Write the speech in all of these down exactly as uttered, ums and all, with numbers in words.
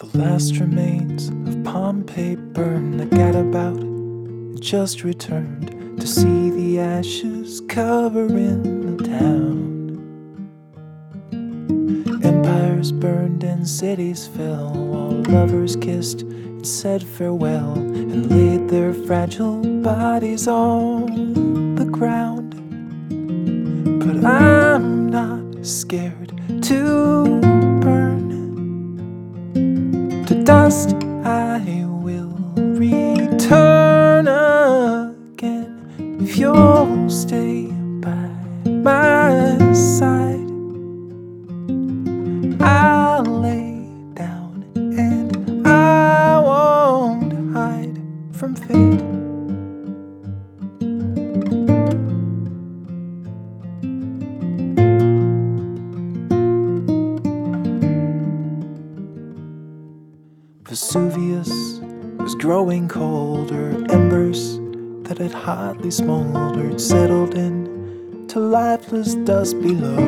The last remains of Pompeii burn. The gadabout had just returned to see the ashes covering the town. Empires burned and cities fell, while lovers kissed and said farewell, and laid their fragile bodies on the ground. But I'm not scared to burn. To dust I will return again, if you'll stay by my side. I'll lay down and I won't hide from fate. Vesuvius was growing colder. Embers that had hotly smoldered settled in to lifeless dust below.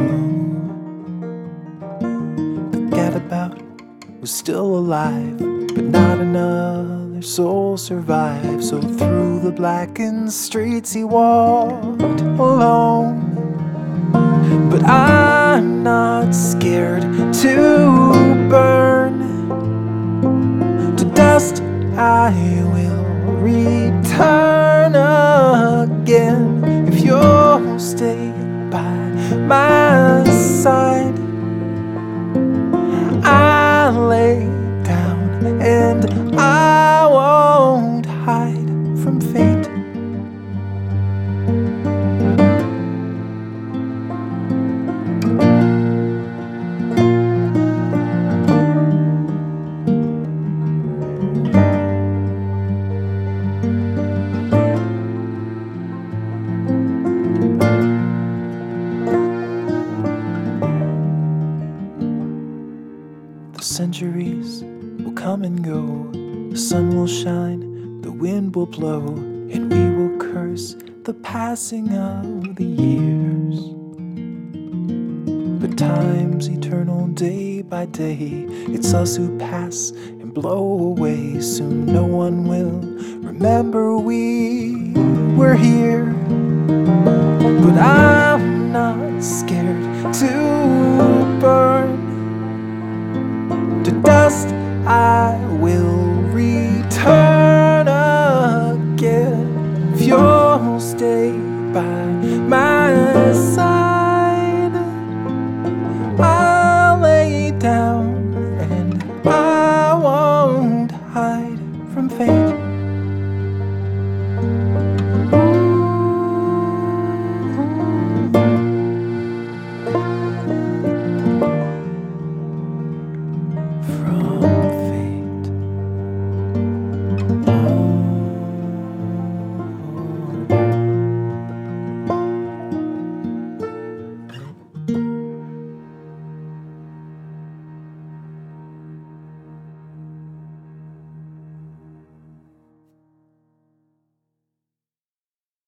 The gadabout was still alive, but not another soul survived. So through the blackened streets he walked alone. But I'm not scared to burn. To dust I will return again, if you'll stay by my side. I'll lay down and I won't hide from fate. Centuries will come and go, the sun will shine, the wind will blow, and we will curse the passing of the years. But time's eternal, day by day, it's us who pass and blow away. Soon no one will remember we were here. But I'm not scared to burn. To dust I will return.